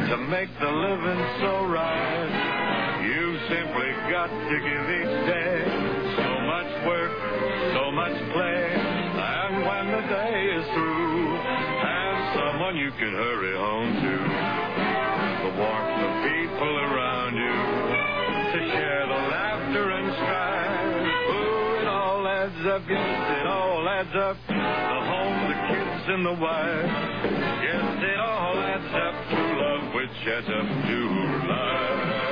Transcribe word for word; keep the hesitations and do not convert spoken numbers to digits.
to make the living so right. You've simply got to give each day so much work, so much play. And when the day is through, have someone you can hurry home to. The warmth of people around you, to share the laughter and strife. Ooh, it all adds up, yes, it all adds up. The home, the kids, and the wife. Yes, it all adds up to love, which adds up to life.